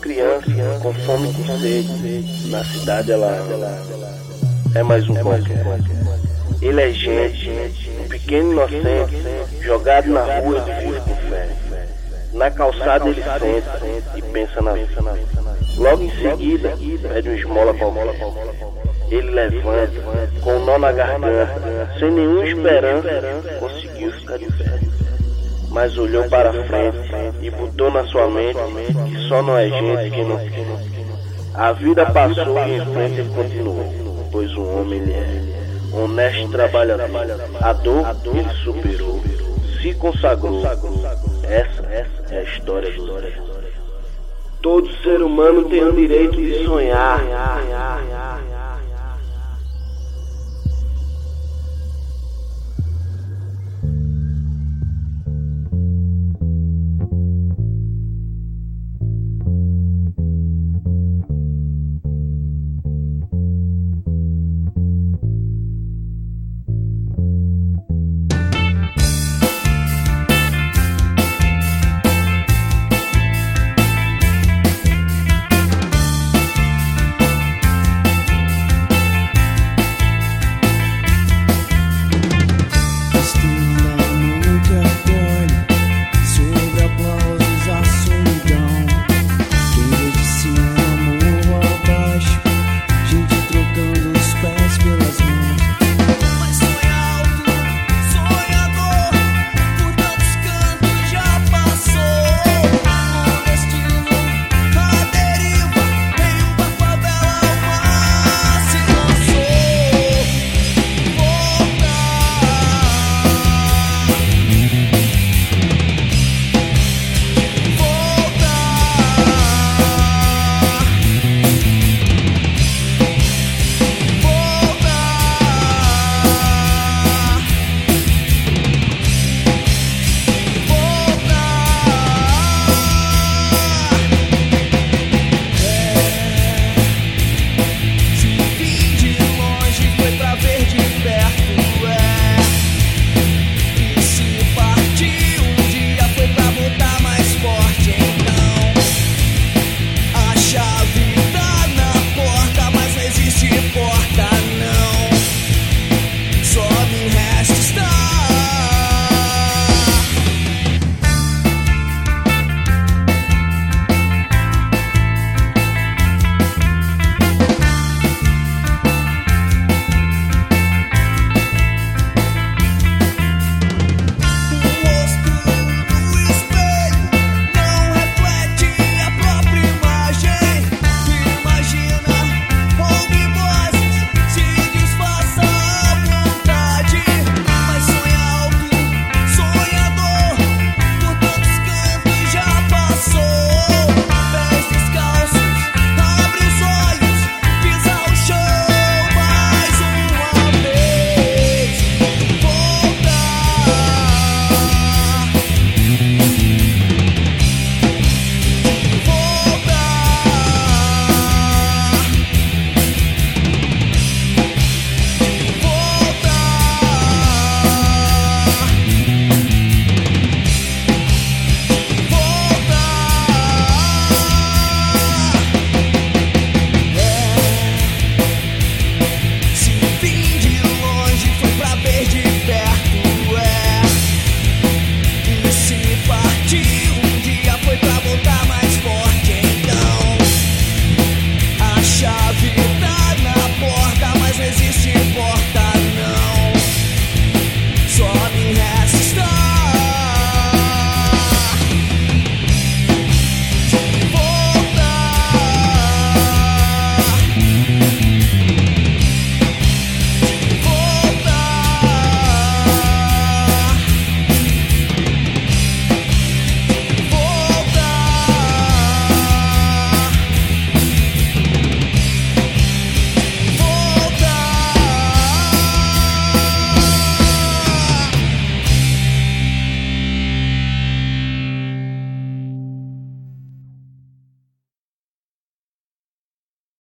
criança com fome e com sede. Na cidade ela é mais um qualquer. Ele é gente, um pequeno inocente, jogado na rua ele vive com fé. Na calçada ele senta e pensa na vida. Logo em seguida, pede uma esmola qualquer. Ele levanta, com um nó na garganta, sem nenhuma esperança, conseguiu ficar de pé. Mas olhou para frente e botou na sua mente que só não é gente quem não quer. A vida passou e em frente ele continuou, pois um homem ele é. Honesto e trabalhador, a dor ele superou, se consagrou. Essa é a história do Zé. Todo ser humano tem o direito de sonhar.